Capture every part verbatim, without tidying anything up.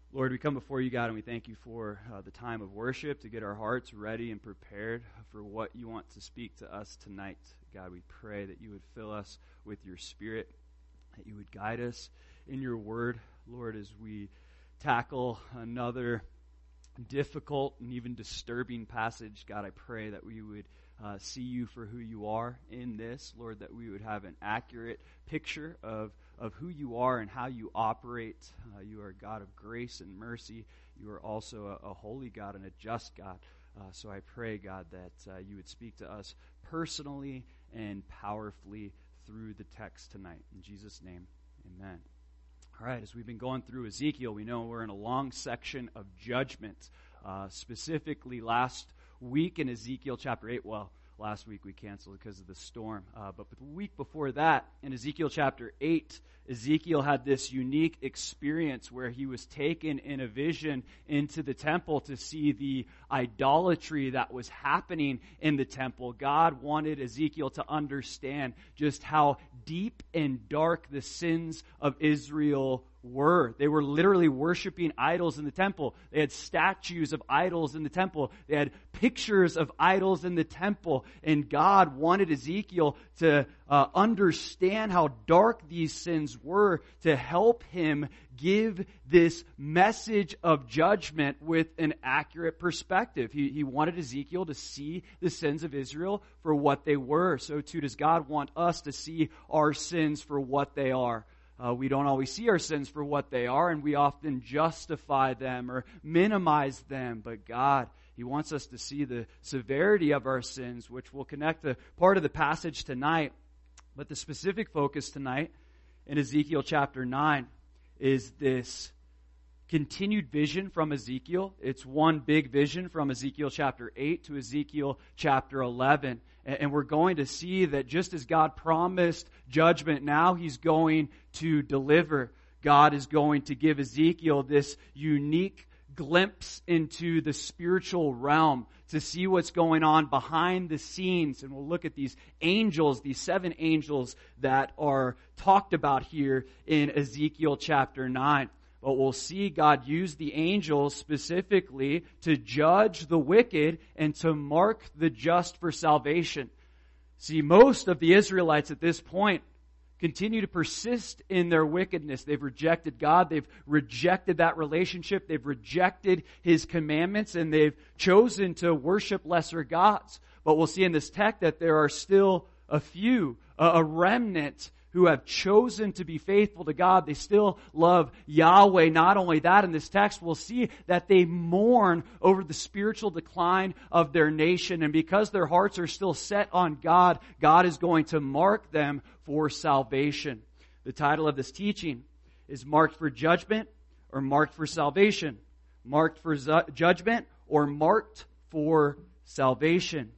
Lord, we come before you, God, and we thank you for uh, the time of worship to get our hearts ready and prepared for what you want to speak to us tonight. God, we pray that you would fill us with your Spirit, that you would guide us in your word, Lord, as we tackle another difficult and even disturbing passage. God, I pray that we would uh, see you for who you are in this, Lord, that we would have an accurate picture of of who you are and how you operate. Uh, you are a God of grace and mercy. You are also a, a holy God and a just God. Uh, so I pray, God, that uh, you would speak to us personally and powerfully through the text tonight. In Jesus' name, amen. All right, as we've been going through Ezekiel, we know we're in a long section of judgment. Uh, specifically, last week in Ezekiel chapter eight, well, last week we canceled because of the storm. Uh, but the week before that, in Ezekiel chapter eight, Ezekiel had this unique experience where he was taken in a vision into the temple to see the idolatry that was happening in the temple. God wanted Ezekiel to understand just how deep and dark the sins of Israel were. They were literally worshiping idols in the temple. They had statues of idols in the temple. They had pictures of idols in the temple. And God wanted Ezekiel to uh, understand how dark these sins were, to help him give this message of judgment with an accurate perspective. He, he wanted Ezekiel to see the sins of Israel for what they were. So too does God want us to see our sins for what they are. Uh, we don't always see our sins for what they are, and we often justify them or minimize them. But God, He wants us to see the severity of our sins, which will connect the part of the passage tonight. But the specific focus tonight in Ezekiel chapter nine is this continued vision from Ezekiel. It's one big vision from Ezekiel chapter eight to Ezekiel chapter eleven. And we're going to see that just as God promised judgment, now He's going to deliver. God is going to give Ezekiel this unique glimpse into the spiritual realm to see what's going on behind the scenes. And we'll look at these angels, these seven angels that are talked about here in Ezekiel chapter nine. But we'll see God use the angels specifically to judge the wicked and to mark the just for salvation. See, most of the Israelites at this point continue to persist in their wickedness. They've rejected God. They've rejected that relationship. They've rejected His commandments, and they've chosen to worship lesser gods. But we'll see in this text that there are still a few, a remnant, who have chosen to be faithful to God. They still love Yahweh. Not only that, in this text we'll see that they mourn over the spiritual decline of their nation. And because their hearts are still set on God, God is going to mark them for salvation. The title of this teaching is Marked for Judgment or Marked for Salvation. Marked for zu- Judgment or Marked for Salvation.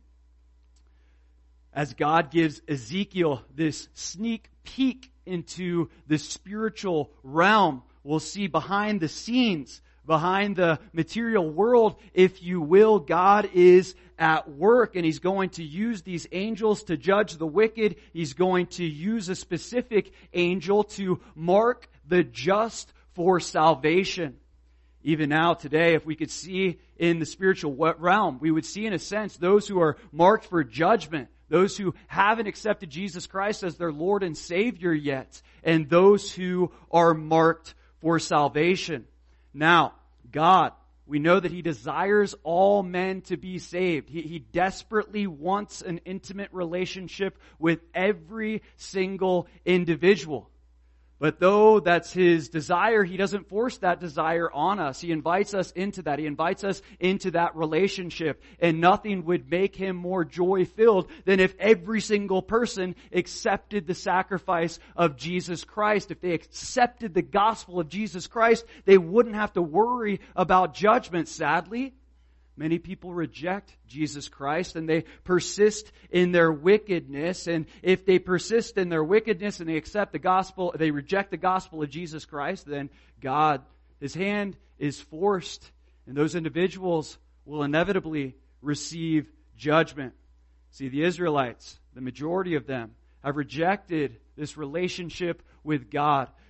As God gives Ezekiel this sneak peek into the spiritual realm, we'll see behind the scenes, behind the material world, if you will, God is at work, and He's going to use these angels to judge the wicked. He's going to use a specific angel to mark the just for salvation. Even now, today, if we could see in the spiritual realm, we would see in a sense those who are marked for judgment, those who haven't accepted Jesus Christ as their Lord and Savior yet, and those who are marked for salvation. Now, God, we know that He desires all men to be saved. He, he desperately wants an intimate relationship with every single individual. But though that's His desire, He doesn't force that desire on us. He invites us into that. He invites us into that relationship. And nothing would make Him more joy-filled than if every single person accepted the sacrifice of Jesus Christ. If they accepted the gospel of Jesus Christ, they wouldn't have to worry about judgment. Sadly, many people reject Jesus Christ and they persist in their wickedness. And if they persist in their wickedness and they accept the gospel, they reject the gospel of Jesus Christ, then God, His hand is forced, and those individuals will inevitably receive judgment. See, the Israelites, the majority of them, have rejected this relationship with God.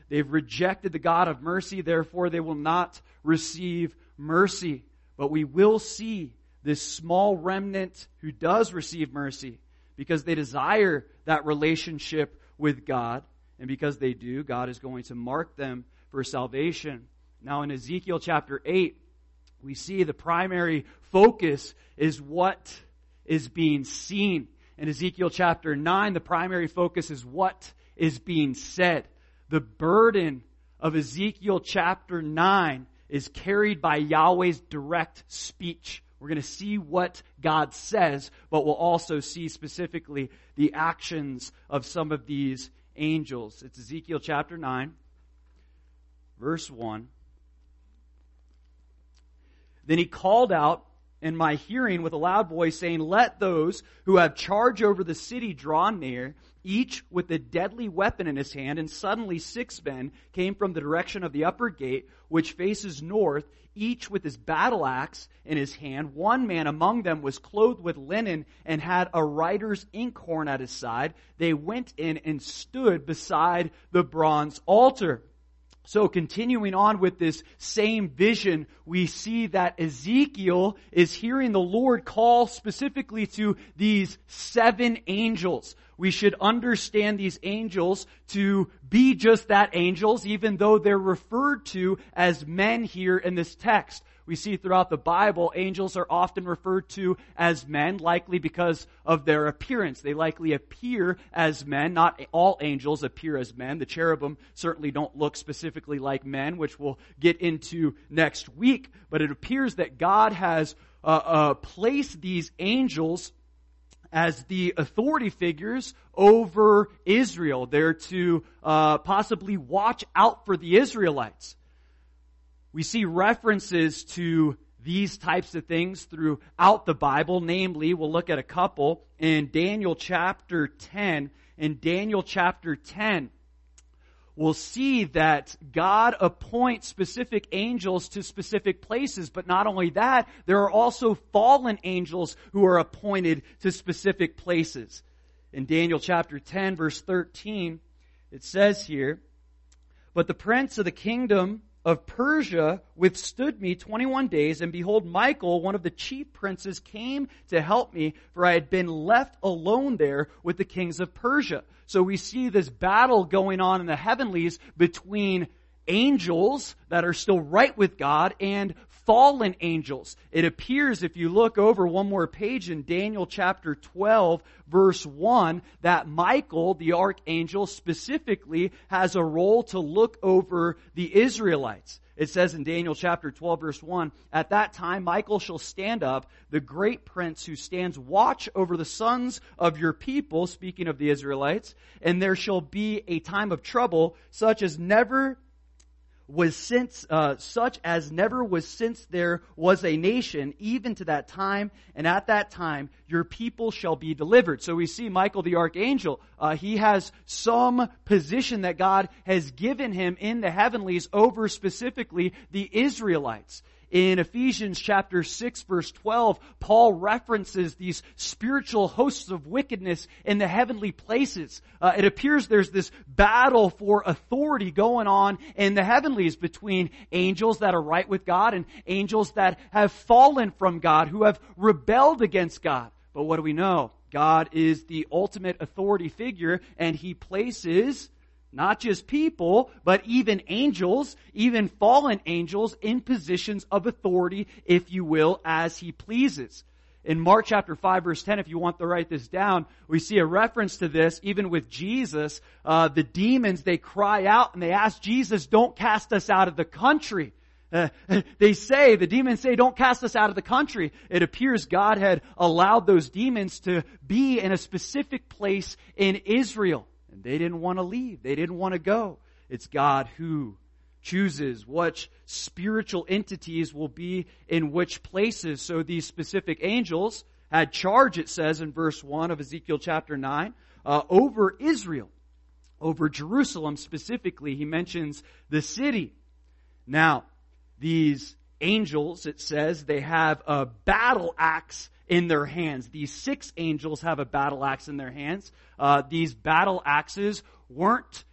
They've rejected the God of mercy, therefore they will not receive mercy. But we will see this small remnant who does receive mercy because they desire that relationship with God. And because they do, God is going to mark them for salvation. Now in Ezekiel chapter eight, we see the primary focus is what is being seen. In Ezekiel chapter nine, the primary focus is what is being said. The burden of Ezekiel chapter nine is carried by Yahweh's direct speech. We're going to see what God says, but we'll also see specifically the actions of some of these angels. It's Ezekiel chapter nine, verse one. Then he called out in my hearing with a loud voice, saying, "Let those who have charge over the city draw near, each with a deadly weapon in his hand." And suddenly six men came from the direction of the upper gate, which faces north, each with his battle axe in his hand. One man among them was clothed with linen and had a writer's inkhorn at his side. They went in and stood beside the bronze altar. So continuing on with this same vision, we see that Ezekiel is hearing the Lord call specifically to these seven angels. We should understand these angels to be just that, angels, even though they're referred to as men here in this text. We see throughout the Bible, angels are often referred to as men, likely because of their appearance. They likely appear as men. Not all angels appear as men. The cherubim certainly don't look specifically like men, which we'll get into next week. But it appears that God has uh, uh, placed these angels as the authority figures over Israel. They're to uh, possibly watch out for the Israelites. We see references to these types of things throughout the Bible. Namely, we'll look at a couple in Daniel chapter ten. In Daniel chapter ten, we'll see that God appoints specific angels to specific places. But not only that, there are also fallen angels who are appointed to specific places. In Daniel chapter ten, verse thirteen, it says here, "But the prince of the kingdom of Persia withstood me twenty-one days, and behold, Michael, one of the chief princes, came to help me, for I had been left alone there with the kings of Persia." So we see this battle going on in the heavenlies between angels that are still right with God and fallen angels. It appears, if you look over one more page in Daniel chapter twelve, verse one, that Michael, the archangel, specifically has a role to look over the Israelites. It says in Daniel chapter twelve, verse one, "At that time Michael shall stand up, the great prince who stands watch over the sons of your people," speaking of the Israelites, "and there shall be a time of trouble, such as never was since, uh, such as never was since there was a nation, even to that time, and at that time your people shall be delivered." So we see Michael the archangel, uh, he has some position that God has given him in the heavenlies over specifically the Israelites. In Ephesians chapter six, verse twelve, Paul references these spiritual hosts of wickedness in the heavenly places. Uh, it appears there's this battle for authority going on in the heavenlies between angels that are right with God and angels that have fallen from God, who have rebelled against God. But what do we know? God is the ultimate authority figure, and He places not just people, but even angels, even fallen angels, in positions of authority, if you will, as He pleases. In Mark chapter five, verse ten, if you want to write this down, we see a reference to this, even with Jesus. Uh, the demons, they cry out and they ask Jesus, "Don't cast us out of the country." Uh, they say, the demons say, "Don't cast us out of the country." It appears God had allowed those demons to be in a specific place in Israel. And they didn't want to leave. They didn't want to go. It's God who chooses which spiritual entities will be in which places. So these specific angels had charge, it says in verse one of Ezekiel chapter nine, uh, over Israel, over Jerusalem specifically. He mentions the city. Now, these angels, it says, they have a battle axe in their hands. These six angels have a battle axe in their hands. Uh, these battle axes weren't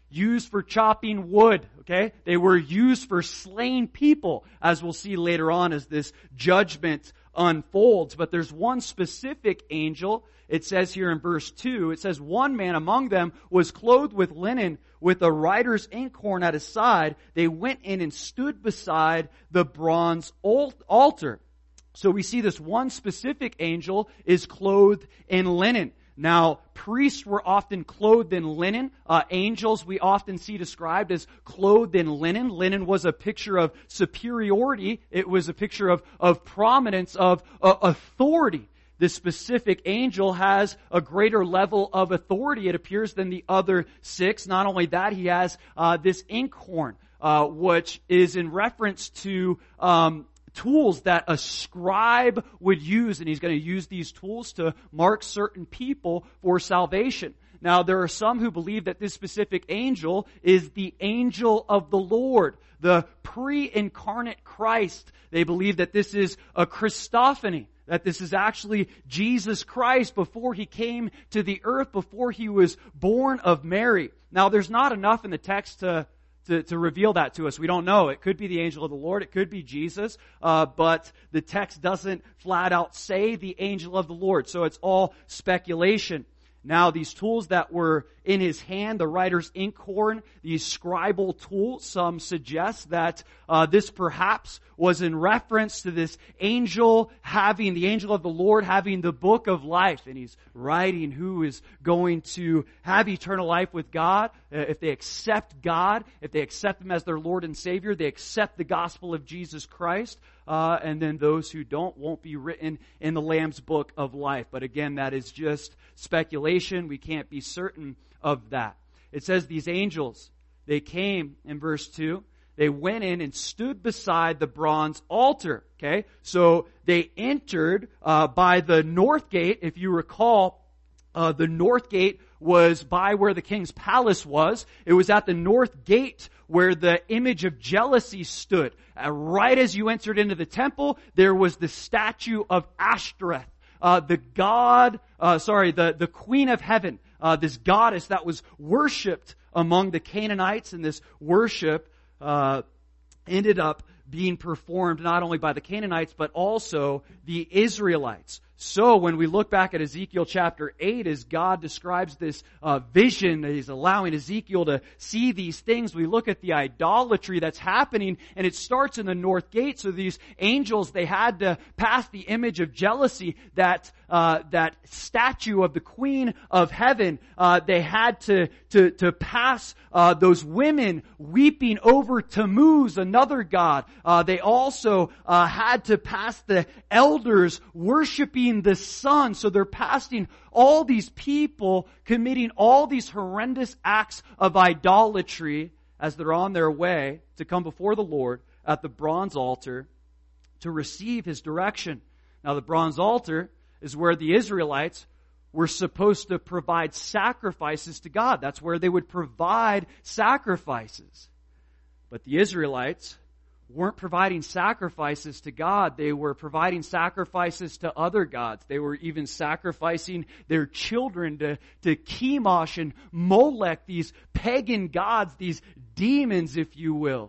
used for chopping wood, okay? They were used for slaying people, as we'll see later on as this judgment unfolds. But there's one specific angel. It says here in verse two, it says, one man among them was clothed with linen with a writer's inkhorn at his side. They went in and stood beside the bronze altar. So we see this one specific angel is clothed in linen. Now, priests were often clothed in linen. Uh, angels we often see described as clothed in linen. Linen was a picture of superiority. It was a picture of, of prominence, of uh, authority. This specific angel has a greater level of authority, it appears, than the other six. Not only that, he has uh, this inkhorn, uh, which is in reference to um, tools that a scribe would use, and he's going to use these tools to mark certain people for salvation. Now, there are some who believe that this specific angel is the angel of the Lord, the pre-incarnate Christ. They believe that this is a Christophany, that this is actually Jesus Christ before He came to the earth, before He was born of Mary. Now, there's not enough in the text to To, to reveal that to us. We don't know. It could be the angel of the Lord. It could be Jesus. Uh, but the text doesn't flat out say the angel of the Lord. So it's all speculation. Now, these tools that were in his hand, the writer's inkhorn, these scribal tools, some suggest that uh, this perhaps was in reference to this angel having, the angel of the Lord having the book of life. And he's writing who is going to have eternal life with God. Uh, if they accept God, if they accept Him as their Lord and Savior, they accept the gospel of Jesus Christ. Uh, and then those who don't won't be written in the Lamb's book of life. But again, that is just speculation. We can't be certain of that. It says these angels, they came in verse two. They went in and stood beside the bronze altar. Okay, so they entered uh, by the north gate. If you recall, uh, the north gate was by where the king's palace was. It was at the north gate where the image of jealousy stood. Uh, right as you entered into the temple, there was the statue of Ashtoreth, uh, the god, uh, sorry, the, the queen of heaven, uh, this goddess that was worshipped among the Canaanites, and this worship uh, ended up being performed not only by the Canaanites, but also the Israelites. So when we look back at Ezekiel chapter eight, as God describes this uh, vision, He's allowing Ezekiel to see these things, we look at the idolatry that's happening, and it starts in the north gate. So these angels, they had to pass the image of jealousy, that uh, that statue of the Queen of Heaven. Uh, they had to to to pass uh, those women weeping over Tammuz, another god. Uh, they also uh, had to pass the elders worshiping the sun. So they're passing all these people committing all these horrendous acts of idolatry as they're on their way to come before the Lord at the bronze altar to receive His direction. Now, the bronze altar is where the Israelites were supposed to provide sacrifices to God. That's where they would provide sacrifices. But the Israelites weren't providing sacrifices to God. They were providing sacrifices to other gods. They were even sacrificing their children to, to Chemosh and Molech, these pagan gods, these demons, if you will.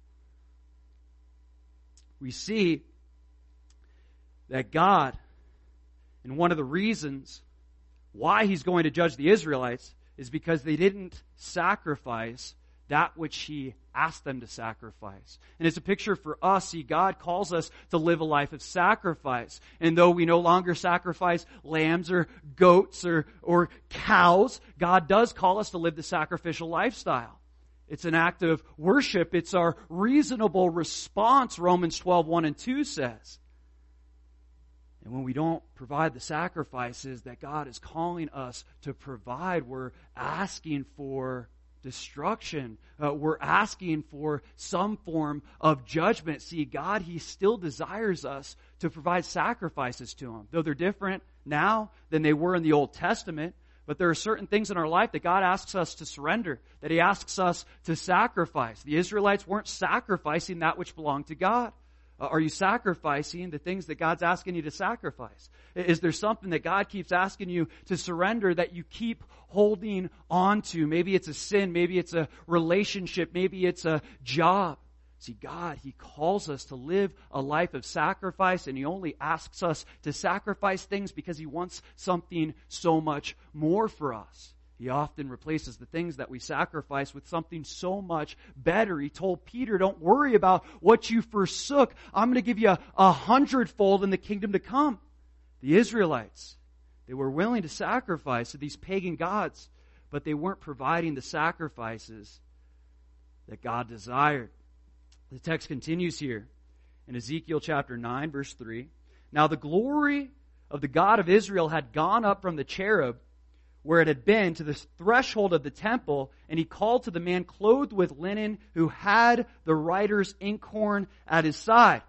We see that God, and one of the reasons why He's going to judge the Israelites, is because they didn't sacrifice that which He asked them to sacrifice. And it's a picture for us. See, God calls us to live a life of sacrifice. And though we no longer sacrifice lambs or goats or, or cows, God does call us to live the sacrificial lifestyle. It's an act of worship. It's our reasonable response, Romans twelve, one and two says. And when we don't provide the sacrifices that God is calling us to provide, we're asking for destruction. Uh, we're asking for some form of judgment. See, God, He still desires us to provide sacrifices to Him. Though they're different now than they were in the Old Testament, but there are certain things in our life that God asks us to surrender, that He asks us to sacrifice. The Israelites weren't sacrificing that which belonged to God. Are you sacrificing the things that God's asking you to sacrifice? Is there something that God keeps asking you to surrender that you keep holding on to? Maybe it's a sin, maybe it's a relationship, maybe it's a job. See, God, He calls us to live a life of sacrifice, and He only asks us to sacrifice things because He wants something so much more for us. He often replaces the things that we sacrifice with something so much better. He told Peter, don't worry about what you forsook. I'm going to give you a, a hundredfold in the kingdom to come. The Israelites, they were willing to sacrifice to these pagan gods, but they weren't providing the sacrifices that God desired. The text continues here in Ezekiel chapter nine, verse three. Now the glory of the God of Israel had gone up from the cherub where it had been to the threshold of the temple, and he called to the man clothed with linen who had the writer's inkhorn at his side.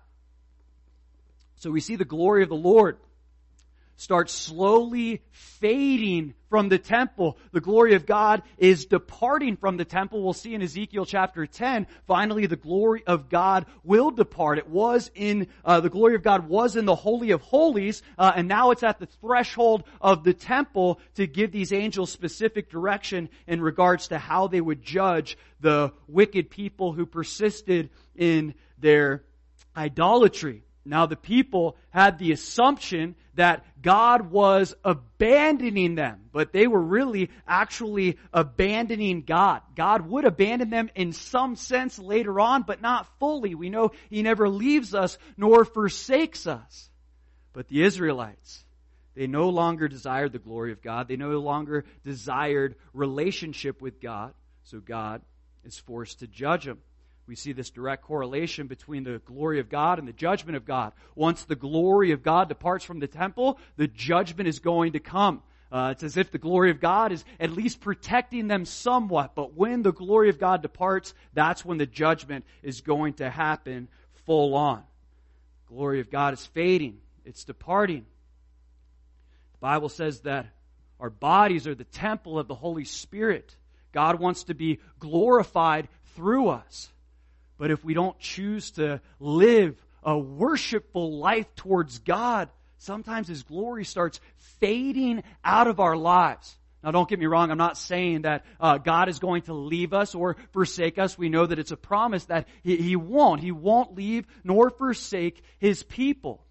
So we see the glory of the Lord start slowly fading from the temple. The glory of God is departing from the temple. We'll see in Ezekiel chapter ten, finally the glory of God will depart. It was in, uh, the glory of God was in the Holy of Holies, uh, and now it's at the threshold of the temple to give these angels specific direction in regards to how they would judge the wicked people who persisted in their idolatry. Now the people had the assumption that God was abandoning them, but they were really actually abandoning God. God would abandon them in some sense later on, but not fully. We know He never leaves us nor forsakes us. But the Israelites, they no longer desired the glory of God. They no longer desired relationship with God. So God is forced to judge them. We see this direct correlation between the glory of God and the judgment of God. Once the glory of God departs from the temple, the judgment is going to come. Uh, it's as if the glory of God is at least protecting them somewhat. But when the glory of God departs, that's when the judgment is going to happen full on. The glory of God is fading. It's departing. The Bible says that our bodies are the temple of the Holy Spirit. God wants to be glorified through us. But if we don't choose to live a worshipful life towards God, sometimes His glory starts fading out of our lives. Now don't get me wrong, I'm not saying that uh, God is going to leave us or forsake us. We know that it's a promise that He, he won't. He won't leave nor forsake His people.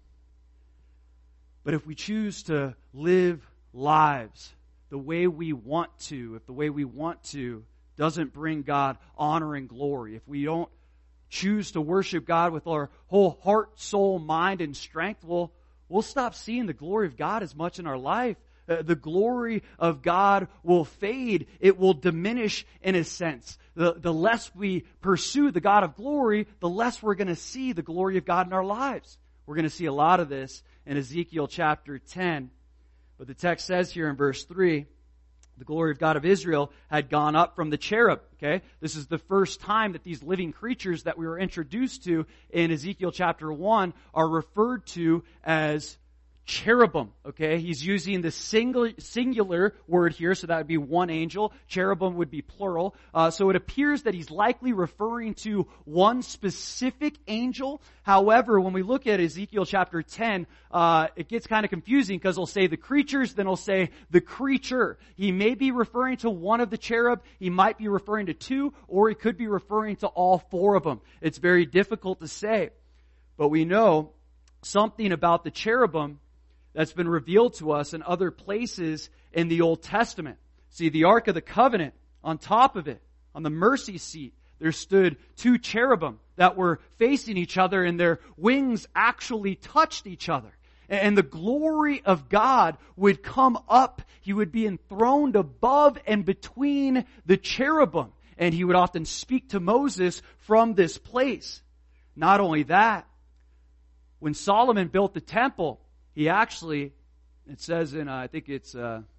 But if we choose to live lives the way we want to, if the way we want to doesn't bring God honor and glory, if we don't choose to worship God with our whole heart, soul, mind, and strength, we'll, we'll stop seeing the glory of God as much in our life. Uh, the glory of God will fade. It will diminish in a sense. The, the less we pursue the God of glory, the less we're going to see the glory of God in our lives. We're going to see a lot of this in Ezekiel chapter ten. But the text says here in verse three, the glory of God of Israel had gone up from the cherub. Okay, this is the first time that these living creatures that we were introduced to in Ezekiel chapter one are referred to as cherubim. Okay, he's using the single, singular word here, so that would be one angel. Cherubim would be plural. Uh, so it appears that he's likely referring to one specific angel. However, when we look at Ezekiel chapter ten, uh, it gets kind of confusing because he'll say the creatures, then he'll say the creature. He may be referring to one of the cherub, he might be referring to two, or he could be referring to all four of them. It's very difficult to say. But we know something about the cherubim that's been revealed to us in other places in the Old Testament. See, the Ark of the Covenant, on top of it, on the mercy seat, there stood two cherubim that were facing each other, and their wings actually touched each other. And the glory of God would come up. He would be enthroned above and between the cherubim. And He would often speak to Moses from this place. Not only that, when Solomon built the temple, he actually, it says in, uh, I think it's uh,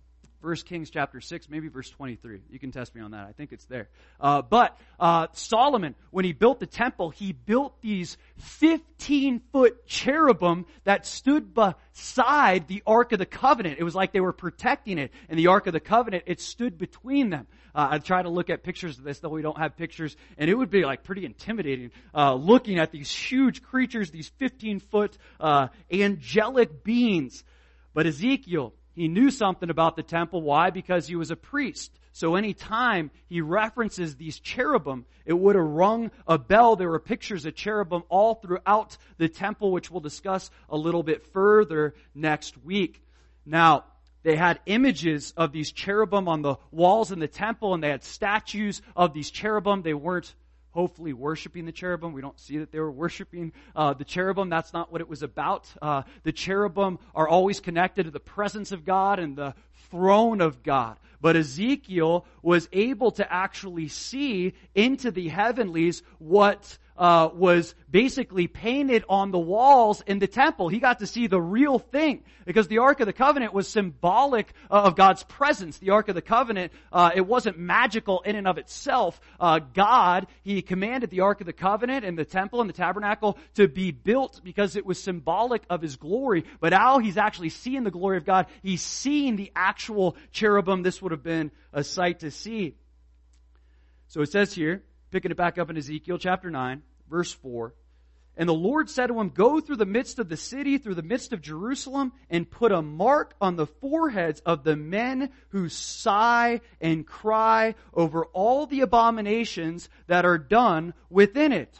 First Kings chapter six, maybe verse twenty-three. You can test me on that. I think it's there. Uh, but uh, Solomon, when he built the temple, he built these fifteen-foot cherubim that stood beside the Ark of the Covenant. It was like they were protecting it. And the Ark of the Covenant, it stood between them. Uh, I try to look at pictures of this, though we don't have pictures, and it would be like pretty intimidating uh, looking at these huge creatures, these fifteen-foot uh, angelic beings. But Ezekiel, he knew something about the temple. Why? Because he was a priest. So any time he references these cherubim, it would have rung a bell. There were pictures of cherubim all throughout the temple, which we'll discuss a little bit further next week. Now, they had images of these cherubim on the walls in the temple, and they had statues of these cherubim. They weren't hopefully worshiping the cherubim. We don't see that they were worshiping uh, the cherubim. That's not what it was about. Uh, the cherubim are always connected to the presence of God and the throne of God. But Ezekiel was able to actually see into the heavenlies what uh, was basically painted on the walls in the temple. He got to see the real thing because the Ark of the Covenant was symbolic uh, of God's presence. The Ark of the Covenant, uh, it wasn't magical in and of itself. Uh, God, He commanded the Ark of the Covenant and the temple and the tabernacle to be built because it was symbolic of His glory. But now He's actually seeing the glory of God. He's seeing the actual cherubim. This would have been a sight to see. So it says here, picking it back up in Ezekiel chapter nine, verse four, and the Lord said to him, go through the midst of the city, through the midst of Jerusalem, and put a mark on the foreheads of the men who sigh and cry over all the abominations that are done within it.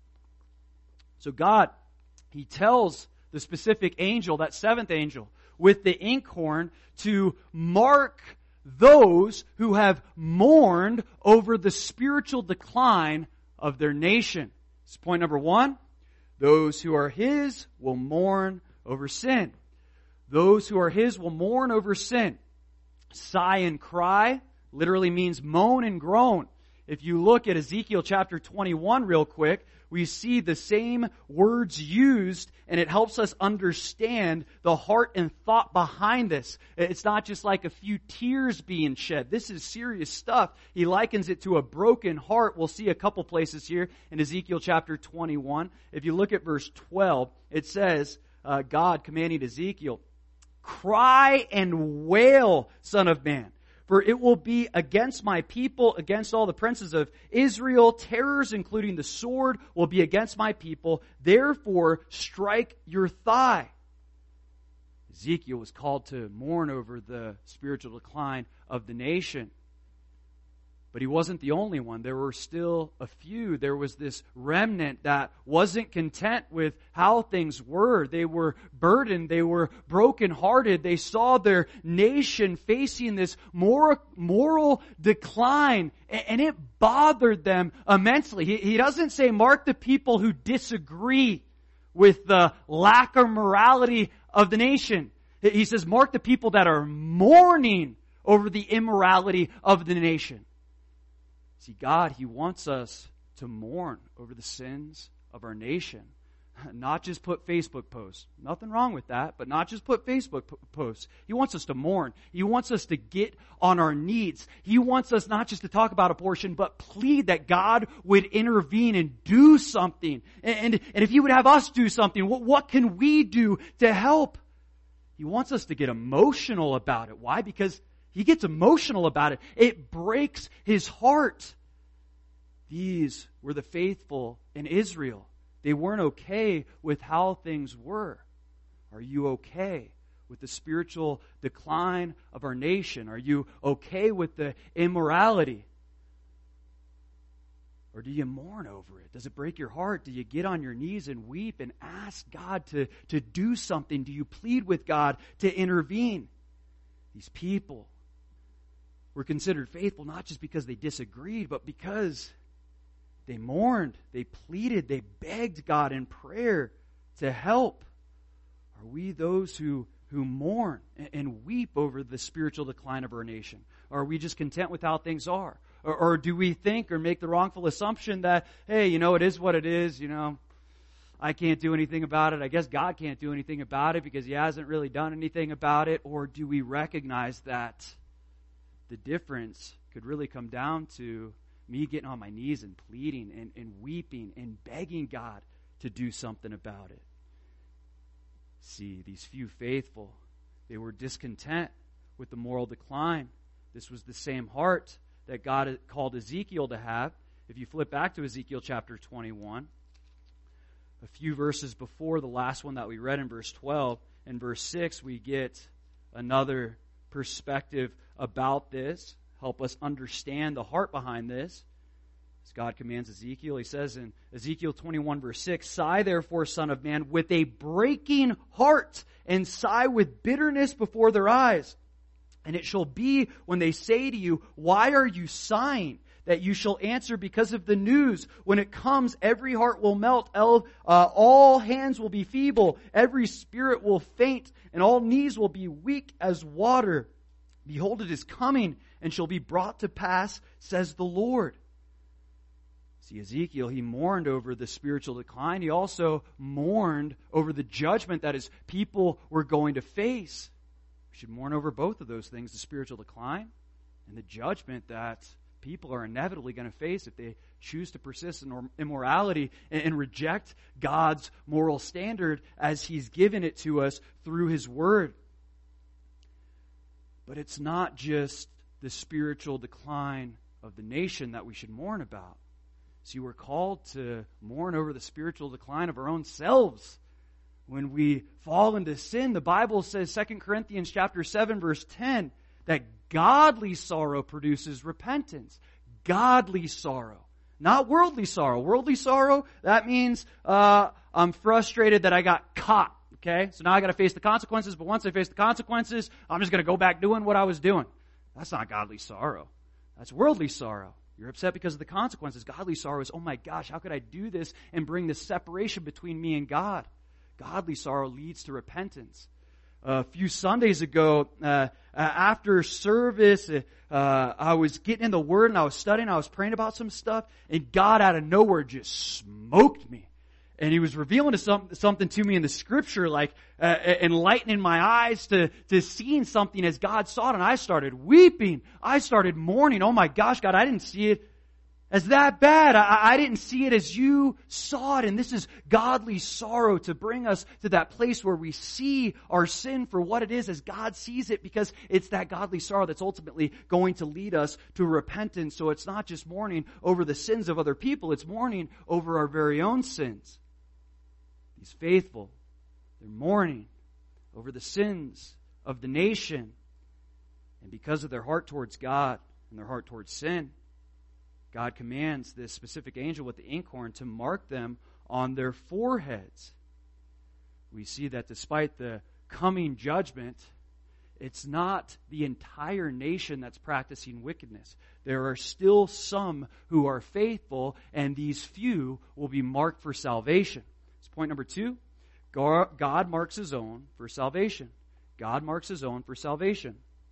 So God, He tells the specific angel, that seventh angel, with the inkhorn, to mark those who have mourned over the spiritual decline of their nation. This is point number one. Those who are His will mourn over sin. Those who are His will mourn over sin. Sigh and cry literally means moan and groan. If you look at Ezekiel chapter twenty-one real quick, we see the same words used, and it helps us understand the heart and thought behind this. It's not just like a few tears being shed. This is serious stuff. He likens it to a broken heart. We'll see a couple places here in Ezekiel chapter twenty-one. If you look at verse twelve, it says, uh, God commanding Ezekiel, cry and wail, Son of man. For it will be against my people, against all the princes of Israel. Terrors, including the sword, will be against my people. Therefore, strike your thigh. Ezekiel was called to mourn over the spiritual decline of the nation. But he wasn't the only one. There were still a few. There was this remnant that wasn't content with how things were. They were burdened. They were brokenhearted. They saw their nation facing this moral, moral decline, and it bothered them immensely. He, he doesn't say, mark the people who disagree with the lack of morality of the nation. He says, mark the people that are mourning over the immorality of the nation. See, God, He wants us to mourn over the sins of our nation. Not just put Facebook posts. Nothing wrong with that, but not just put Facebook posts. He wants us to mourn. He wants us to get on our knees. He wants us not just to talk about abortion, but plead that God would intervene and do something. And, and, and if He would have us do something, what, what can we do to help? He wants us to get emotional about it. Why? Because He gets emotional about it. It breaks His heart. These were the faithful in Israel. They weren't okay with how things were. Are you okay with the spiritual decline of our nation? Are you okay with the immorality? Or do you mourn over it? Does it break your heart? Do you get on your knees and weep and ask God to, to do something? Do you plead with God to intervene? These people were considered faithful not just because they disagreed, but because they mourned, they pleaded, they begged God in prayer to help. Are we those who, who mourn and, and weep over the spiritual decline of our nation? Or are we just content with how things are? Or, or do we think or make the wrongful assumption that, hey, you know, it is what it is, you know, I can't do anything about it. I guess God can't do anything about it because He hasn't really done anything about it. Or do we recognize that the difference could really come down to me getting on my knees and pleading and, and weeping and begging God to do something about it. See, these few faithful, they were discontent with the moral decline. This was the same heart that God had called Ezekiel to have. If you flip back to Ezekiel chapter twenty-one, a few verses before the last one that we read in verse twelve, in verse six, we get another perspective about this, help us understand the heart behind this. As God commands Ezekiel, he says in Ezekiel twenty-one verse six, "Sigh therefore, son of man, with a breaking heart, and sigh with bitterness before their eyes. And it shall be when they say to you, why are you sighing? That you shall answer, because of the news. When it comes, every heart will melt, uh, all hands will be feeble, every spirit will faint, and all knees will be weak as water. Behold, it is coming, and shall be brought to pass, says the Lord." See, Ezekiel, he mourned over the spiritual decline. He also mourned over the judgment that his people were going to face. We should mourn over both of those things, the spiritual decline and the judgment that people are inevitably going to face if they choose to persist in immorality and, and reject God's moral standard as He's given it to us through His Word. But it's not just the spiritual decline of the nation that we should mourn about. See, we're called to mourn over the spiritual decline of our own selves. When we fall into sin, the Bible says, Second Corinthians chapter seven, verse ten, that godly sorrow produces repentance. Godly sorrow. Not worldly sorrow. Worldly sorrow, that means uh, I'm frustrated that I got caught. Okay? So now I got to face the consequences, but once I face the consequences, I'm just going to go back doing what I was doing. That's not godly sorrow. That's worldly sorrow. You're upset because of the consequences. Godly sorrow is, oh my gosh, how could I do this and bring this separation between me and God? Godly sorrow leads to repentance. A few Sundays ago, uh, after service, uh, I was getting in the Word and I was studying, I was praying about some stuff, and God out of nowhere just smoked me. And He was revealing to some, something to me in the Scripture, like uh, enlightening my eyes to, to seeing something as God saw it, and I started weeping. I started mourning. Oh my gosh, God, I didn't see it as that bad. I, I didn't see it as You saw it. And this is godly sorrow to bring us to that place where we see our sin for what it is as God sees it, because it's that godly sorrow that's ultimately going to lead us to repentance. So it's not just mourning over the sins of other people, it's mourning over our very own sins. These faithful, they're mourning over the sins of the nation. And because of their heart towards God and their heart towards sin, God commands this specific angel with the inkhorn to mark them on their foreheads. We see that despite the coming judgment, it's not the entire nation that's practicing wickedness. There are still some who are faithful, and these few will be marked for salvation. So point number two, God marks His own for salvation. God marks His own for salvation.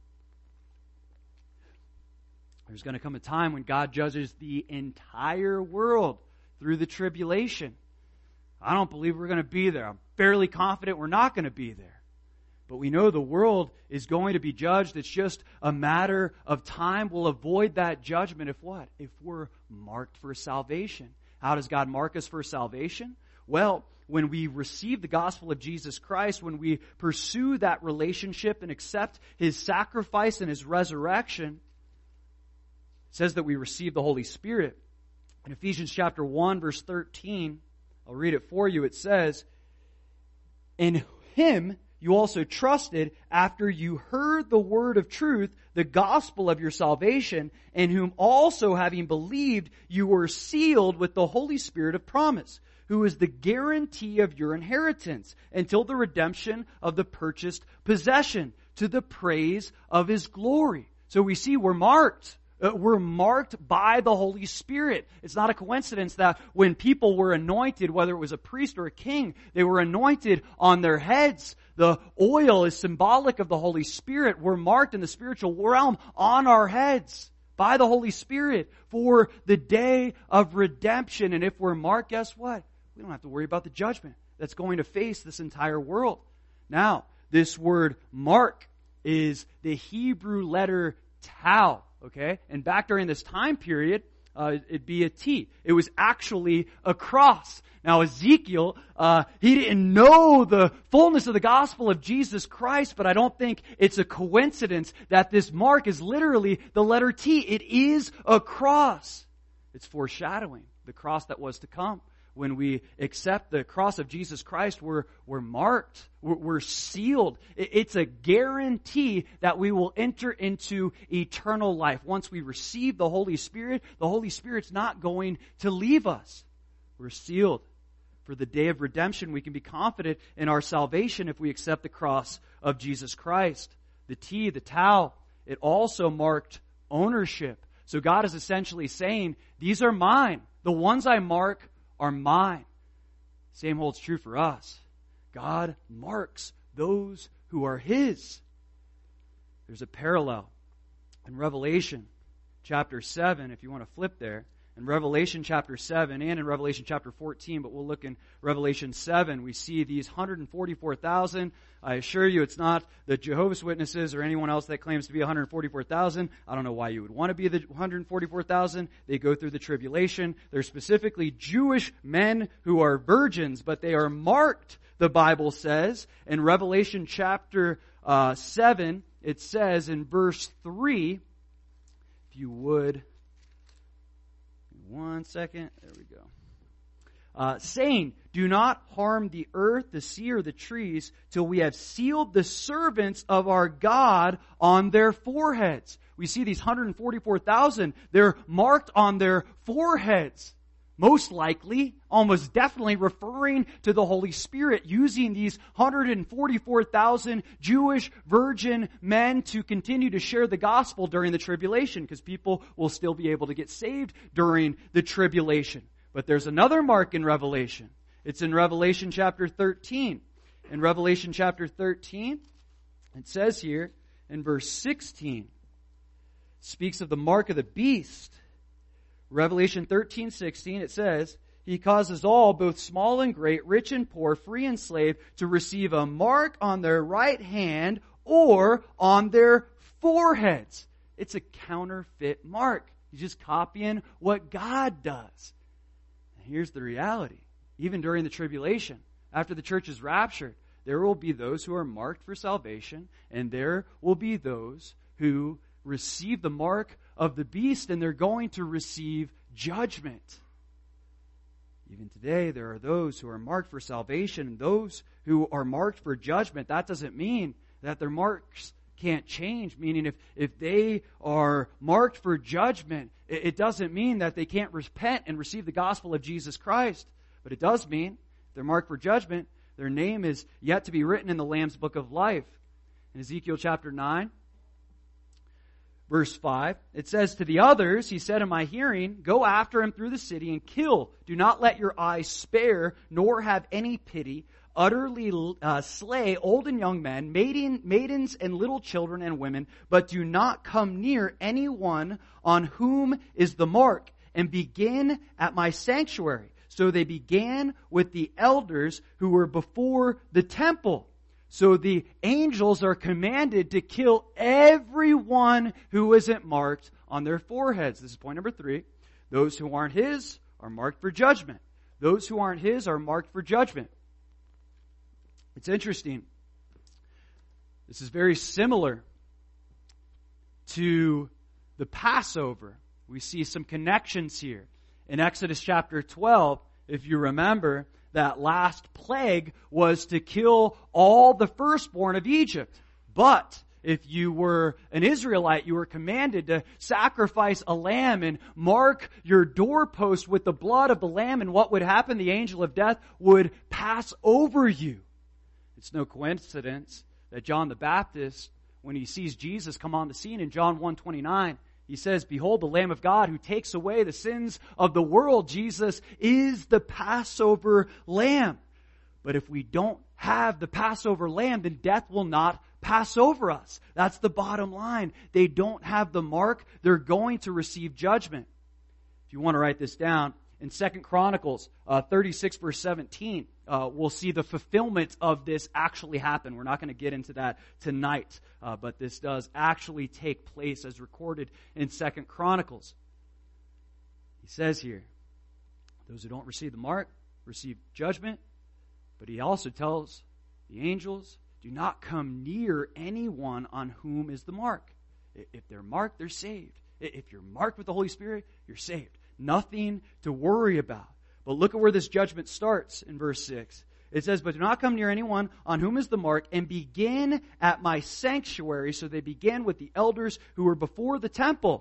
There's going to come a time when God judges the entire world through the tribulation. I don't believe we're going to be there. I'm fairly confident we're not going to be there. But we know the world is going to be judged. It's just a matter of time. We'll avoid that judgment if what? If we're marked for salvation. How does God mark us for salvation? Well, when we receive the gospel of Jesus Christ, when we pursue that relationship and accept His sacrifice and His resurrection, it says that we receive the Holy Spirit. In Ephesians chapter one, verse thirteen, I'll read it for you. It says, "In Him you also trusted after you heard the word of truth, the gospel of your salvation, in whom also having believed you were sealed with the Holy Spirit of promise, who is the guarantee of your inheritance until the redemption of the purchased possession, to the praise of His glory." So we see we're marked. Uh, we're marked by the Holy Spirit. It's not a coincidence that when people were anointed, whether it was a priest or a king, they were anointed on their heads. The oil is symbolic of the Holy Spirit. We're marked in the spiritual realm on our heads by the Holy Spirit for the day of redemption. And if we're marked, guess what? We don't have to worry about the judgment that's going to face this entire world. Now, this word mark is the Hebrew letter tau, okay? And back during this time period, uh, it'd be a T. It was actually a cross. Now Ezekiel, uh, he didn't know the fullness of the gospel of Jesus Christ, but I don't think it's a coincidence that this mark is literally the letter T. It is a cross. It's foreshadowing the cross that was to come. When we accept the cross of Jesus Christ, we're, we're marked, we're, we're sealed. It's a guarantee that we will enter into eternal life. Once we receive the Holy Spirit, the Holy Spirit's not going to leave us. We're sealed. For the day of redemption, we can be confident in our salvation if we accept the cross of Jesus Christ. The T, the tau, it also marked ownership. So God is essentially saying, these are mine. The ones I mark are mine. Same holds true for us. God marks those who are His. There's a parallel in Revelation chapter seven, if you want to flip there. In Revelation chapter seven and in Revelation chapter fourteen, but we'll look in Revelation seven, we see these one hundred forty-four thousand. I assure you it's not the Jehovah's Witnesses or anyone else that claims to be one hundred forty-four thousand. I don't know why you would want to be the one hundred forty-four thousand. They go through the tribulation. They're specifically Jewish men who are virgins, but they are marked, the Bible says. In Revelation chapter uh, seven, it says in verse three, if you would... One second. There we go. Uh, saying, do not harm the earth, the sea, or the trees till we have sealed the servants of our God on their foreheads. We see these one hundred forty-four thousand. They're marked on their foreheads. Most likely, almost definitely referring to the Holy Spirit, using these one hundred forty-four thousand Jewish virgin men to continue to share the gospel during the tribulation, because people will still be able to get saved during the tribulation. But there's another mark in Revelation. It's in Revelation chapter thirteen. In Revelation chapter thirteen, it says here in verse sixteen, it speaks of the mark of the beast. Revelation thirteen sixteen, it says, He causes all, both small and great, rich and poor, free and slave, to receive a mark on their right hand or on their foreheads. It's a counterfeit mark. He's just copying what God does. And here's the reality. Even during the tribulation, after the church is raptured, there will be those who are marked for salvation, and there will be those who receive the mark of the beast, and they're going to receive judgment. Even today, there are those who are marked for salvation and those who are marked for judgment. That doesn't mean that their marks can't change, meaning if, if they are marked for judgment, it, it doesn't mean that they can't repent and receive the gospel of Jesus Christ. But it does mean, if they're marked for judgment, their name is yet to be written in the Lamb's book of life. In Ezekiel chapter nine, verse five, it says, To the others, he said in my hearing, Go after him through the city and kill. Do not let your eyes spare, nor have any pity. Utterly uh, slay old and young men, maiden, maidens and little children and women, but do not come near anyone on whom is the mark, and begin at my sanctuary. So they began with the elders who were before the temple. So the angels are commanded to kill everyone who isn't marked on their foreheads. This is point number three. Those who aren't his are marked for judgment. Those who aren't his are marked for judgment. It's interesting. This is very similar to the Passover. We see some connections here. In Exodus chapter twelve, if you remember, that last plague was to kill all the firstborn of Egypt. But if you were an Israelite, you were commanded to sacrifice a lamb and mark your doorpost with the blood of the lamb. And what would happen? The angel of death would pass over you. It's no coincidence that John the Baptist, when he sees Jesus come on the scene in John one twenty-nine, he says, Behold the Lamb of God who takes away the sins of the world. Jesus is the Passover lamb. But if we don't have the Passover lamb, then death will not pass over us. That's the bottom line. They don't have the mark. They're going to receive judgment. If you want to write this down, In Second Chronicles uh, thirty-six, verse seventeen, uh, we'll see the fulfillment of this actually happen. We're not going to get into that tonight, uh, but this does actually take place as recorded in Second Chronicles. He says here, those who don't receive the mark receive judgment, but he also tells the angels, do not come near anyone on whom is the mark. If they're marked, they're saved. If you're marked with the Holy Spirit, you're saved. Nothing to worry about. But look at where this judgment starts in verse six. It says, but do not come near anyone on whom is the mark, and begin at my sanctuary. So they began with the elders who were before the temple.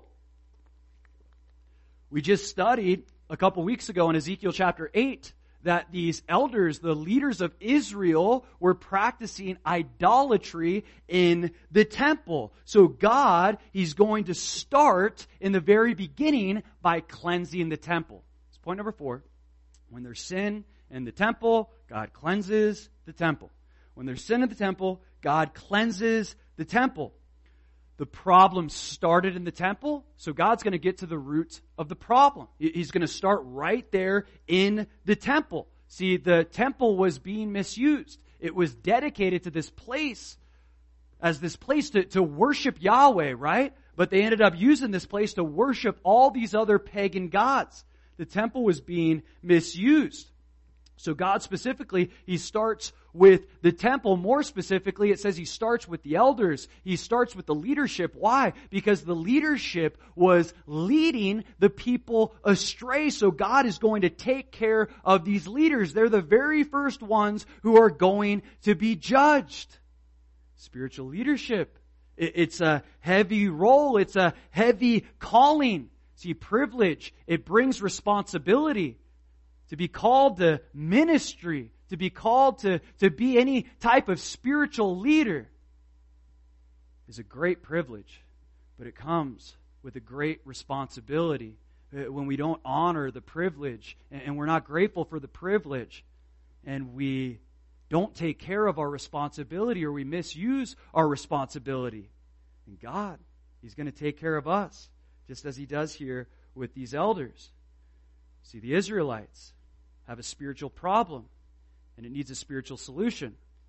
We just studied a couple weeks ago in Ezekiel chapter eight that these elders, the leaders of Israel, were practicing idolatry in the temple. So God, He's going to start in the very beginning by cleansing the temple. That's point number four. When there's sin in the temple, God cleanses the temple. When there's sin in the temple, God cleanses the temple. The problem started in the temple, so God's going to get to the root of the problem. He's going to start right there in the temple. See, the temple was being misused. It was dedicated to this place as this place to, to worship Yahweh, right? But they ended up using this place to worship all these other pagan gods. The temple was being misused. So God specifically, He starts with the temple. More specifically, it says He starts with the elders. He starts with the leadership. Why? Because the leadership was leading the people astray. So God is going to take care of these leaders. They're the very first ones who are going to be judged. Spiritual leadership. It's a heavy role. It's a heavy calling. See, privilege, it brings responsibility. To be called to ministry, to be called to, to be any type of spiritual leader is a great privilege, but it comes with a great responsibility. When we don't honor the privilege and we're not grateful for the privilege and we don't take care of our responsibility or we misuse our responsibility, and God, He's going to take care of us, just as He does here with these elders. See, the Israelites have a spiritual problem, and it needs a spiritual solution.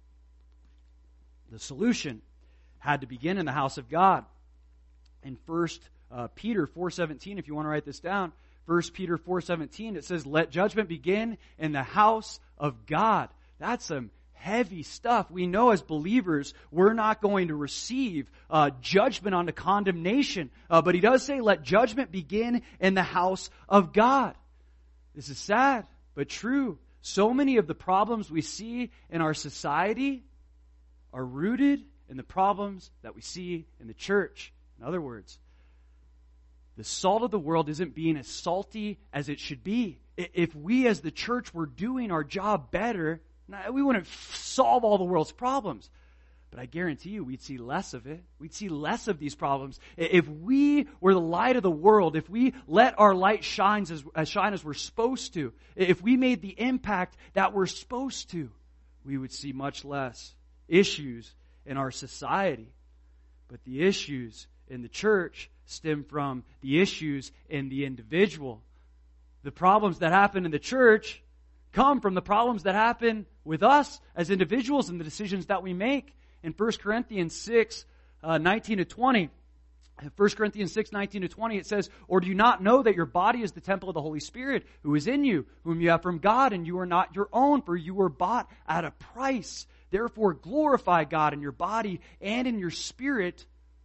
The solution had to begin in the house of God. In First uh, Peter four seventeen, if you want to write this down, First Peter four seventeen, it says, let judgment begin in the house of God. That's some heavy stuff. We know as believers, we're not going to receive uh, judgment on the condemnation. Uh, but he does say, let judgment begin in the house of God. This is sad, but true. So many of the problems we see in our society are rooted in the problems that we see in the church. In other words, the salt of the world isn't being as salty as it should be. If we as the church were doing our job better, we wouldn't solve all the world's problems. But I guarantee you we'd see less of it. We'd see less of these problems. If we were the light of the world, if we let our light shine as, as shine as we're supposed to, if we made the impact that we're supposed to, we would see much less issues in our society. But the issues in the church stem from the issues in the individual. The problems that happen in the church come from the problems that happen with us as individuals and the decisions that we make. In First Corinthians six, uh, nineteen to twenty, First Corinthians six, nineteen to twenty, it says, or do you not know that your body is the temple of the Holy Spirit who is in you, whom you have from God, and you are not your own, for you were bought at a price. Therefore glorify God in your body and in your spirit,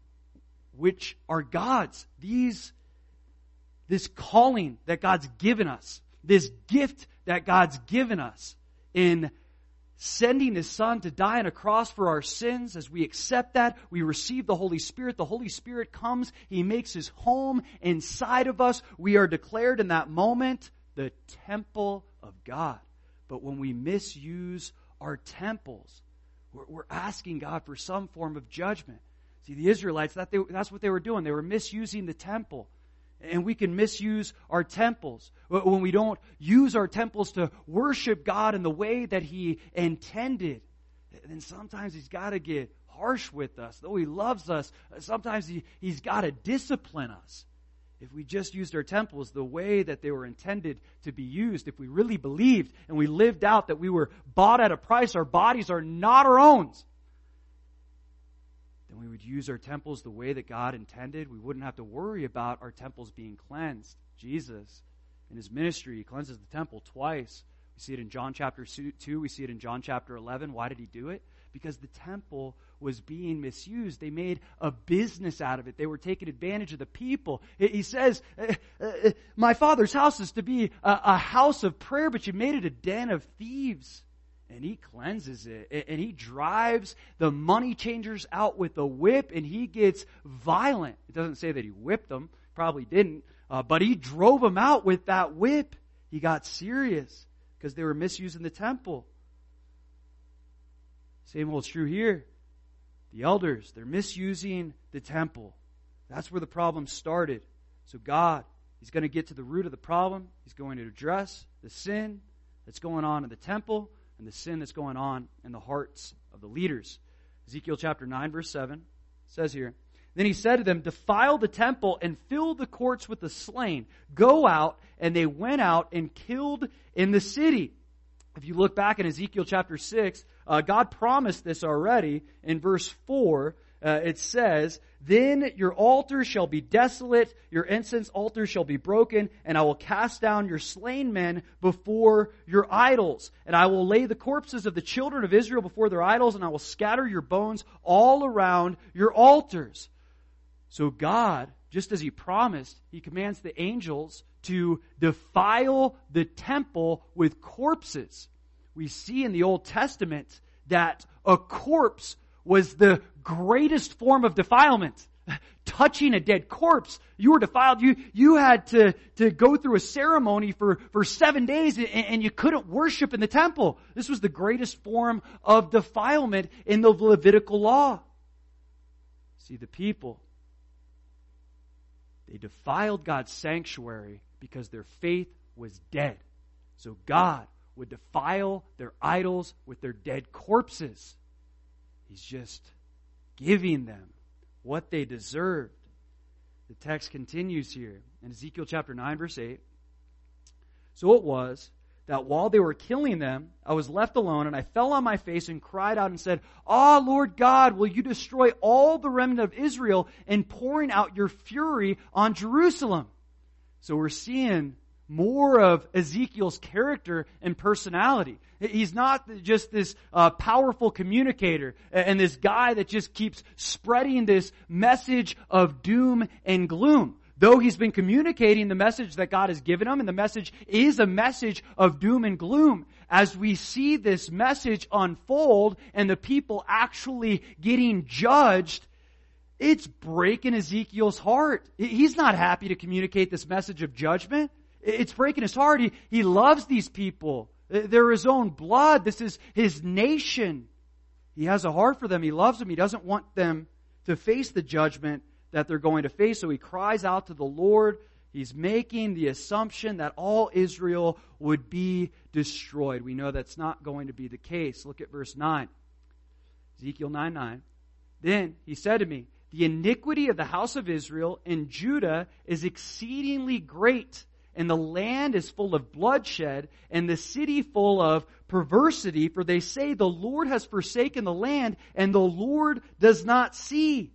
which are God's. These, this calling that God's given us, this gift that God's given us in sending His Son to die on a cross for our sins. As we accept that, we receive the Holy Spirit. The Holy Spirit comes. He makes His home inside of us. We are declared in that moment the temple of God. But when we misuse our temples, we're, we're asking God for some form of judgment. See, the Israelites, that they, that's what they were doing. They were misusing the temple. And we can misuse our temples. When we don't use our temples to worship God in the way that He intended, then sometimes He's got to get harsh with us. Though He loves us, sometimes he, He's got to discipline us. if we just used our temples the way that they were intended to be used, if we really believed and we lived out that we were bought at a price, our bodies are not our own, then we would use our temples the way that God intended. We wouldn't have to worry about our temples being cleansed. Jesus, in his ministry, he cleanses the temple twice. We see it in John chapter two. We see it in John chapter eleven. Why did he do it? Because the temple was being misused. They made a business out of it. They were taking advantage of the people. He says, uh, uh, my Father's house is to be a, a house of prayer, but you made it a den of thieves. And he cleanses it. And he drives the money changers out with a whip, and he gets violent. It doesn't say that he whipped them. Probably didn't. Uh, but he drove them out with that whip. He got serious because they were misusing the temple. Same holds true here. The elders, they're misusing the temple. That's where the problem started. So God, he's going to get to the root of the problem. He's going to address the sin that's going on in the temple and the sin that's going on in the hearts of the leaders. Ezekiel chapter nine, verse seven says here, then he said to them, defile the temple and fill the courts with the slain. Go out. And they went out and killed in the city. If you look back in Ezekiel chapter six, uh, God promised this already. In verse four, uh, it says, then your altar shall be desolate, your incense altar shall be broken, and I will cast down your slain men before your idols. And I will lay the corpses of the children of Israel before their idols, and I will scatter your bones all around your altars. So God, just as he promised, he commands the angels to defile the temple with corpses. We see in the Old Testament that a corpse was the greatest form of defilement. Touching a dead corpse, you were defiled. You, you had to, to go through a ceremony for, for seven days and, and you couldn't worship in the temple. This was the greatest form of defilement in the Levitical law. See, the people, they defiled God's sanctuary because their faith was dead. So God would defile their idols with their dead corpses. He's just giving them what they deserved. The text continues here in Ezekiel chapter nine, verse eight. So it was that while they were killing them, I was left alone, and I fell on my face and cried out and said, Ah, Lord God, will you destroy all the remnant of Israel in pouring out your fury on Jerusalem? So we're seeing more of Ezekiel's character and personality. He's not just this uh, powerful communicator and this guy that just keeps spreading this message of doom and gloom. Though he's been communicating the message that God has given him, and the message is a message of doom and gloom, as we see this message unfold and the people actually getting judged, it's breaking Ezekiel's heart. He's not happy to communicate this message of judgment. It's breaking his heart. He, he loves these people. They're his own blood. This is his nation. He has a heart for them. He loves them. He doesn't want them to face the judgment that they're going to face. So he cries out to the Lord. He's making the assumption that all Israel would be destroyed. We know that's not going to be the case. Look at verse nine. Ezekiel nine nine. Then he said to me, the iniquity of the house of Israel in Judah is exceedingly great, and the land is full of bloodshed, and the city full of perversity, for they say the Lord has forsaken the land, and the Lord does not see.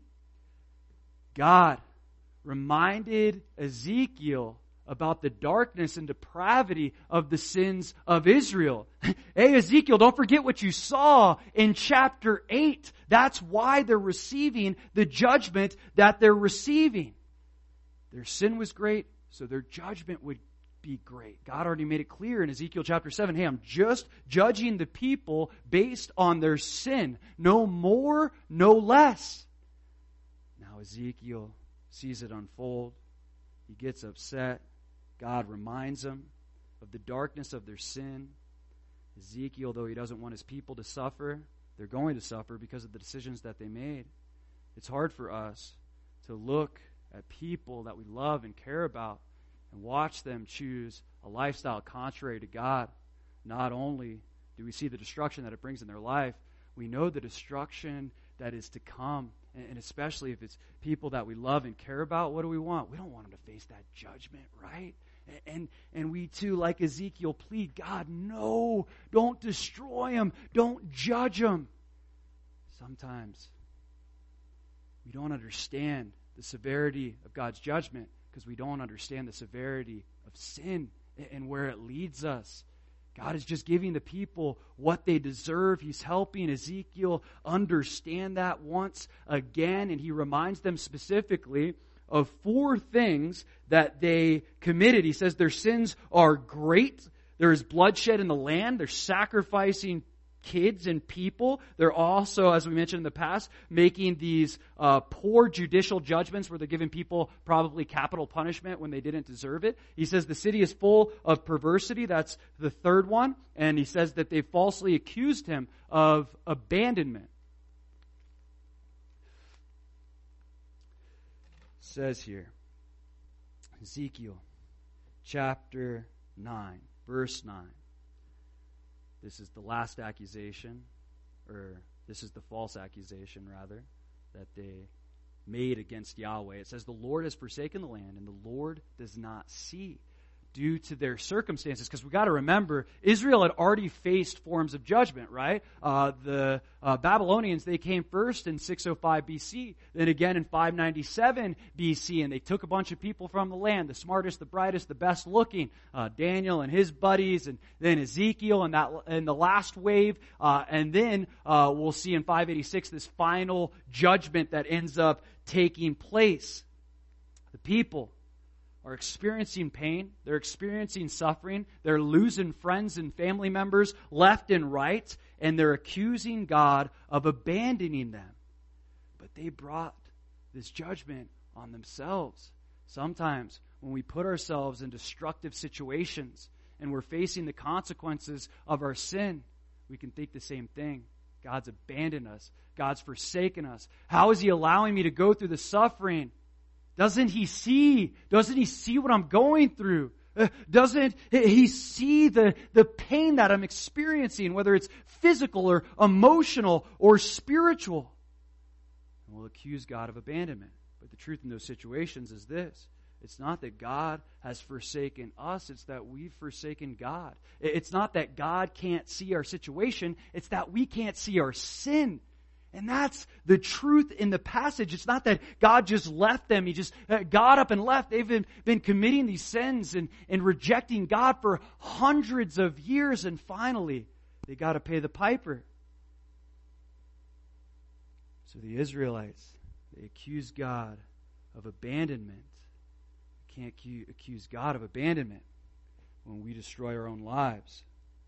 God reminded Ezekiel about the darkness and depravity of the sins of Israel. Hey, Ezekiel, don't forget what you saw in chapter eight. That's why they're receiving the judgment that they're receiving. Their sin was great, so their judgment would be great. God already made it clear in Ezekiel chapter seven. Hey, I'm just judging the people based on their sin. No more, no less. Now Ezekiel sees it unfold. He gets upset. God reminds him of the darkness of their sin. Ezekiel, though he doesn't want his people to suffer, they're going to suffer because of the decisions that they made. It's hard for us to look at people that we love and care about and watch them choose a lifestyle contrary to God. Not only do we see the destruction that it brings in their life, we know the destruction that is to come. And especially if it's people that we love and care about, what do we want? We don't want them to face that judgment, right? And and we too, like Ezekiel, plead, God, no, don't destroy them. Don't judge them. Sometimes we don't understand the severity of God's judgment because we don't understand the severity of sin and where it leads us. God is just giving the people what they deserve. He's helping Ezekiel understand that once again, and he reminds them specifically of four things that they committed. He says their sins are great. There is bloodshed in the land. They're sacrificing kids and people. They're also, as we mentioned in the past, making these uh, poor judicial judgments where they're giving people probably capital punishment when they didn't deserve it. He says the city is full of perversity. That's the third one. And he says that they falsely accused him of abandonment. It says here, Ezekiel chapter nine, verse nine. This is the last accusation, or this is the false accusation, rather, that they made against Yahweh. It says, the Lord has forsaken the land, and the Lord does not see, due to their circumstances. Because we got to remember, Israel had already faced forms of judgment, right? Uh, the uh, Babylonians, they came first in six oh five B C, then again in five ninety-seven B C, and they took a bunch of people from the land, the smartest, the brightest, the best looking, uh, Daniel and his buddies, and then Ezekiel and that and the last wave, uh, and then uh, we'll see in five eighty-six this final judgment that ends up taking place. The people are experiencing pain, they're experiencing suffering, they're losing friends and family members left and right, and they're accusing God of abandoning them. But they brought this judgment on themselves. Sometimes when we put ourselves in destructive situations and we're facing the consequences of our sin, we can think the same thing. God's abandoned us. God's forsaken us. How is He allowing me to go through the suffering? Doesn't He see? Doesn't He see what I'm going through? Uh, doesn't He see the, the pain that I'm experiencing, whether it's physical or emotional or spiritual? And we'll accuse God of abandonment. But the truth in those situations is this. It's not that God has forsaken us. It's that we've forsaken God. It's not that God can't see our situation. It's that we can't see our sin. And that's the truth in the passage. It's not that God just left them. He just uh, got up and left. They've been, been committing these sins and, and rejecting God for hundreds of years. And finally, they got to pay the piper. So the Israelites, they accuse God of abandonment. We can't cu- accuse God of abandonment when we destroy our own lives.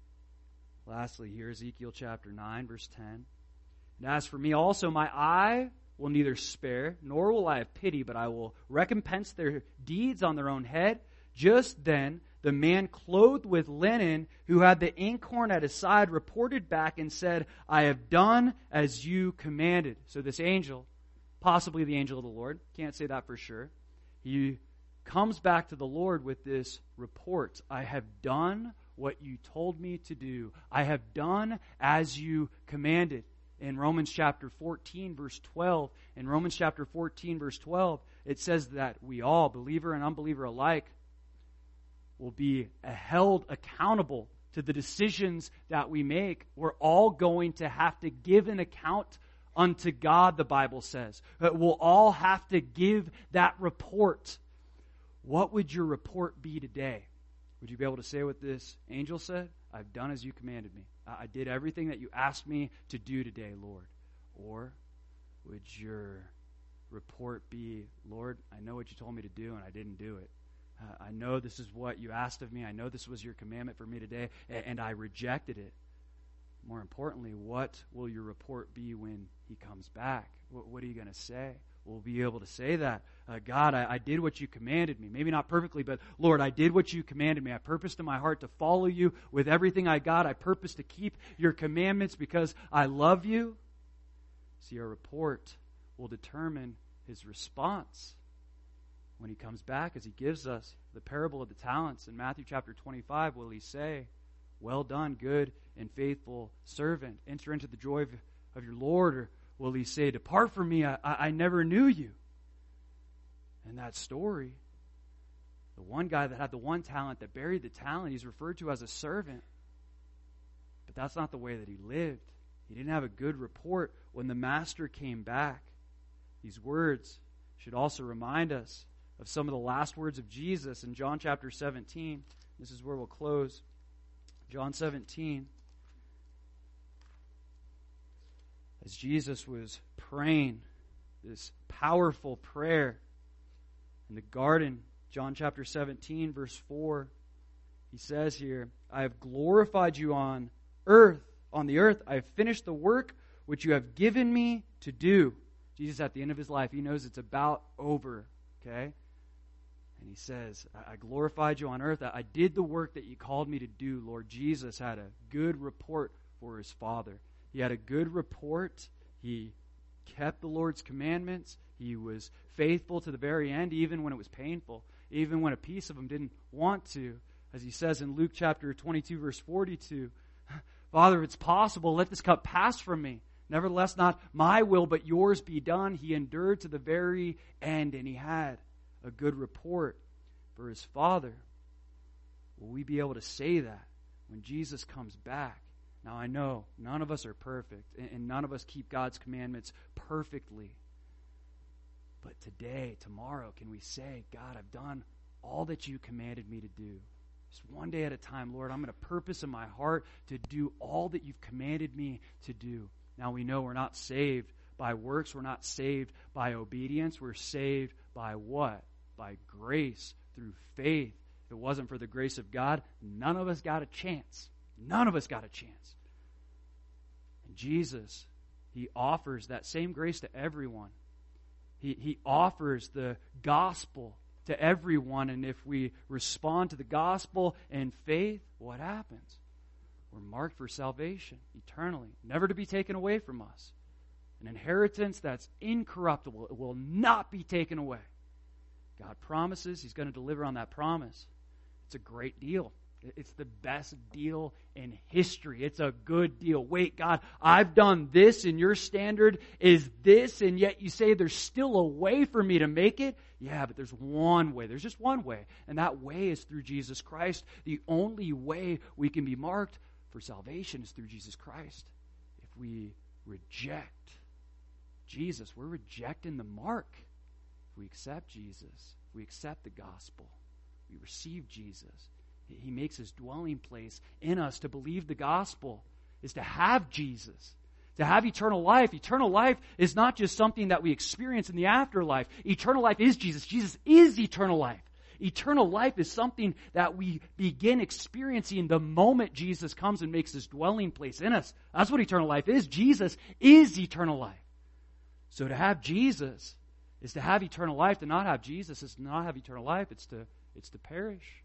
Lastly, here Ezekiel chapter nine, verse ten. And as for me also, my eye will neither spare, nor will I have pity, but I will recompense their deeds on their own head. Just then, the man clothed with linen, who had the inkhorn at his side, reported back and said, I have done as you commanded. So this angel, possibly the angel of the Lord, can't say that for sure, he comes back to the Lord with this report. I have done what you told me to do. I have done as you commanded. In Romans chapter fourteen, verse twelve, in Romans chapter fourteen, verse twelve, it says that we all, believer and unbeliever alike, will be held accountable to the decisions that we make. We're all going to have to give an account unto God, the Bible says. We'll all have to give that report. What would your report be today? Would you be able to say what this angel said? I've done as you commanded me. I did everything that you asked me to do today, Lord. Or would your report be, Lord, I know what you told me to do and I didn't do it. Uh, I know this is what you asked of me. I know this was your commandment for me today, and, and I rejected it. More importantly, what will your report be when He comes back? What, what are you going to say? We'll be able to say that. Uh, God, I, I did what you commanded me. Maybe not perfectly, but Lord, I did what you commanded me. I purposed in my heart to follow you with everything I got. I purpose to keep your commandments because I love you. See, our report will determine His response when He comes back, as He gives us the parable of the talents. In Matthew chapter twenty-five, will He say, well done, good and faithful servant. Enter into the joy of, of your Lord. Or will he say, "Depart from me, I, I never knew you." In that story, the one guy that had the one talent, that buried the talent, he's referred to as a servant. But that's not the way that he lived. He didn't have a good report when the master came back. These words should also remind us of some of the last words of Jesus in John chapter seventeen. This is where we'll close. John seventeen. As Jesus was praying this powerful prayer in the garden, John chapter seventeen, verse four, he says here, "I have glorified you on earth, on the earth. I have finished the work which you have given me to do." Jesus, at the end of his life, he knows it's about over, okay? And he says, I glorified you on earth. I did the work that you called me to do, Lord. Jesus had a good report for his Father. He had a good report. He kept the Lord's commandments. He was faithful to the very end, even when it was painful, even when a piece of him didn't want to. As he says in Luke chapter twenty-two, verse forty-two, "Father, if it's possible, let this cup pass from me. Nevertheless, not my will, but yours be done." He endured to the very end, and he had a good report for his Father. Will we be able to say that when Jesus comes back? Now, I know none of us are perfect, and none of us keep God's commandments perfectly. But today, tomorrow, can we say, "God, I've done all that you commanded me to do. Just one day at a time, Lord, I'm going to purpose in my heart to do all that you've commanded me to do." Now, we know we're not saved by works. We're not saved by obedience. We're saved by what? By grace, through faith. If it wasn't for the grace of God, none of us got a chance. None of us got a chance. And Jesus, he offers that same grace to everyone. He, he offers the gospel to everyone. And if we respond to the gospel in faith, what happens? We're marked for salvation eternally, never to be taken away from us. An inheritance that's incorruptible. It will not be taken away. God promises he's going to deliver on that promise. It's a great deal. It's the best deal in history. It's a good deal. Wait, God, I've done this and your standard is this, and yet you say there's still a way for me to make it? Yeah, but there's one way. There's just one way, and that way is through Jesus Christ. The only way we can be marked for salvation is through Jesus Christ. If we reject Jesus, we're rejecting the mark. If we accept Jesus, if we accept the gospel, we receive Jesus, he makes his dwelling place in us. To believe the gospel is to have Jesus, to have eternal life. Eternal life is not just something that we experience in the afterlife. Eternal life is Jesus. Jesus is eternal life. Eternal life is something that we begin experiencing the moment Jesus comes and makes his dwelling place in us. That's what eternal life is. Jesus is eternal life. So to have Jesus is to have eternal life. To not have Jesus is to not have eternal life. It's to, it's to perish.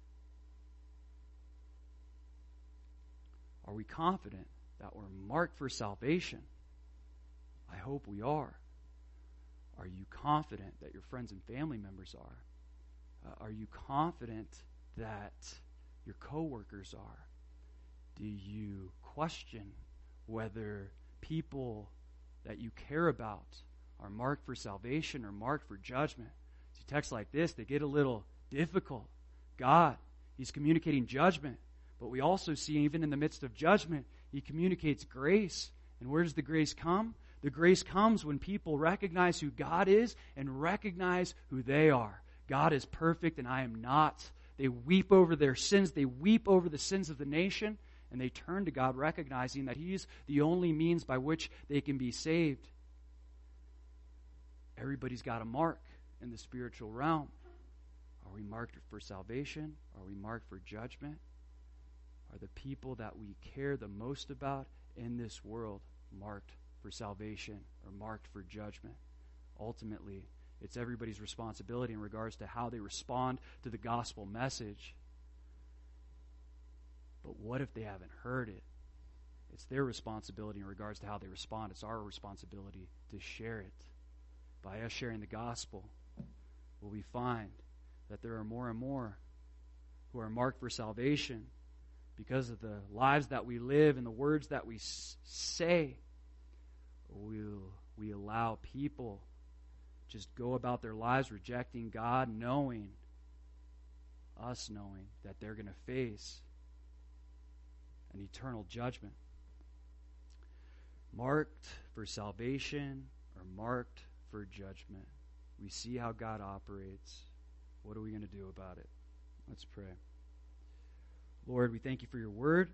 Are we confident that we're marked for salvation? I hope we are. Are you confident that your friends and family members are? Uh, are you confident that your coworkers are? Do you question whether people that you care about are marked for salvation or marked for judgment? See, texts like this, they get a little difficult. God, he's communicating judgment. But we also see, even in the midst of judgment, he communicates grace. And where does the grace come? The grace comes when people recognize who God is and recognize who they are. God is perfect and I am not. They weep over their sins. They weep over the sins of the nation. And they turn to God, recognizing that he's the only means by which they can be saved. Everybody's got a mark in the spiritual realm. Are we marked for salvation? Are we marked for judgment? Are the people that we care the most about in this world marked for salvation or marked for judgment? Ultimately, it's everybody's responsibility in regards to how they respond to the gospel message. But what if they haven't heard it? It's their responsibility in regards to how they respond. It's our responsibility to share it. By us sharing the gospel, will we find that there are more and more who are marked for salvation because of the lives that we live and the words that we s- say? we'll, we allow people just go about their lives rejecting God, knowing, us knowing, that they're going to face an eternal judgment. Marked for salvation or marked for judgment. We see how God operates. What are we going to do about it? Let's pray. Lord, we thank you for your word.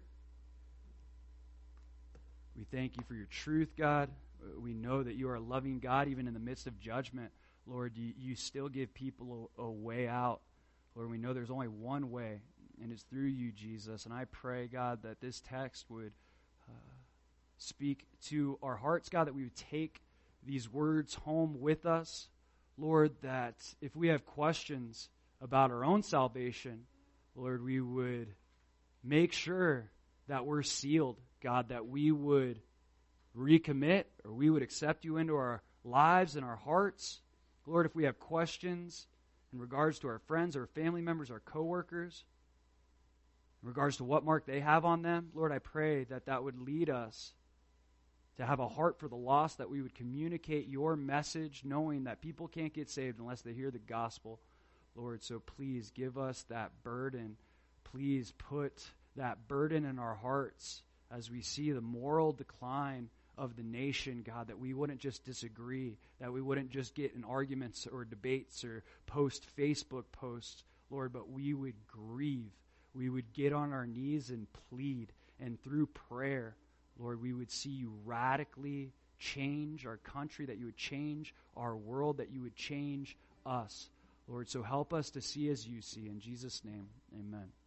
We thank you for your truth, God. We know that you are a loving God, even in the midst of judgment. Lord, you, you still give people a, a way out. Lord, we know there's only one way, and it's through you, Jesus. And I pray, God, that this text would uh, speak to our hearts, God, that we would take these words home with us. Lord, that if we have questions about our own salvation, Lord, we would make sure that we're sealed, God, that we would recommit or we would accept you into our lives and our hearts. Lord, if we have questions in regards to our friends, our family members, our coworkers, in regards to what mark they have on them, Lord, I pray that that would lead us to have a heart for the lost, that we would communicate your message, knowing that people can't get saved unless they hear the gospel, Lord. So please give us that burden. Please put that burden in our hearts as we see the moral decline of the nation, God, that we wouldn't just disagree, that we wouldn't just get in arguments or debates or post Facebook posts, Lord, but we would grieve. We would get on our knees and plead, and through prayer, Lord, we would see you radically change our country, that you would change our world, that you would change us, Lord. So help us to see as you see. In Jesus' name, amen.